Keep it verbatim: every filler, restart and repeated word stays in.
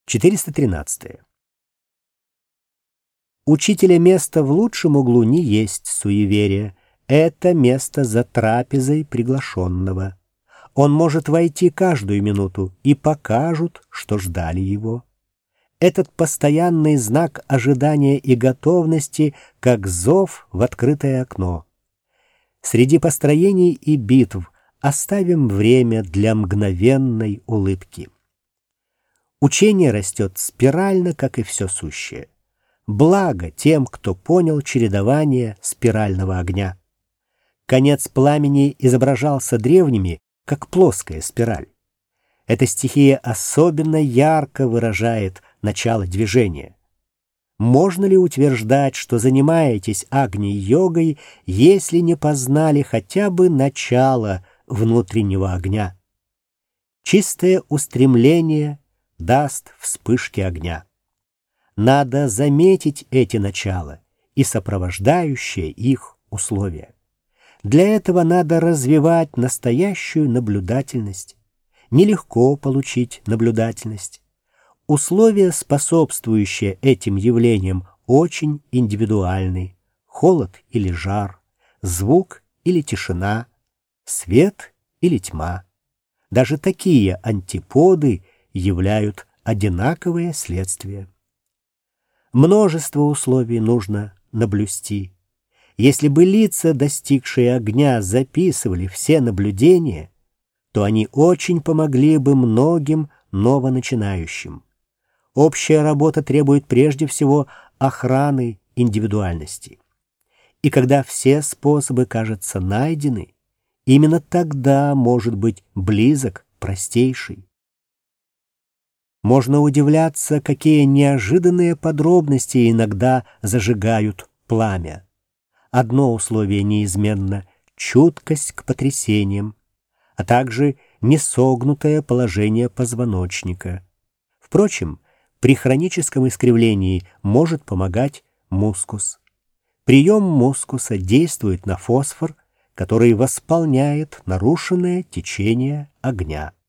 четыреста тринадцатое. Учителя место в лучшем углу не есть суеверие. Это место за трапезой приглашенного. Он может войти каждую минуту, и покажут, что ждали его. Этот постоянный знак ожидания и готовности, как зов в открытое окно. Среди построений и битв оставим время для мгновенной улыбки. Учение растет спирально, как и все сущее. Благо тем, кто понял чередование спирального огня. Конец пламени изображался древними, как плоская спираль. Эта стихия особенно ярко выражает начало движения. Можно ли утверждать, что занимаетесь агни-йогой, если не познали хотя бы начало внутреннего огня? Чистое устремление даст вспышки огня. Надо заметить эти начала и сопровождающие их условия. Для этого надо развивать настоящую наблюдательность. Нелегко получить наблюдательность. Условия, способствующие этим явлениям, очень индивидуальны. Холод или жар, звук или тишина, свет или тьма. Даже такие антиподы являют одинаковые следствия. Множество условий нужно наблюсти. Если бы лица, достигшие огня, записывали все наблюдения, то они очень помогли бы многим новоначинающим. Общая работа требует прежде всего охраны индивидуальности. И когда все способы, кажется, найдены, именно тогда может быть близок простейший. Можно удивляться, какие неожиданные подробности иногда зажигают пламя. Одно условие неизменно — чуткость к потрясениям, а также несогнутое положение позвоночника. Впрочем, при хроническом искривлении может помогать мускус. Прием мускуса действует на фосфор, который восполняет нарушенное течение огня.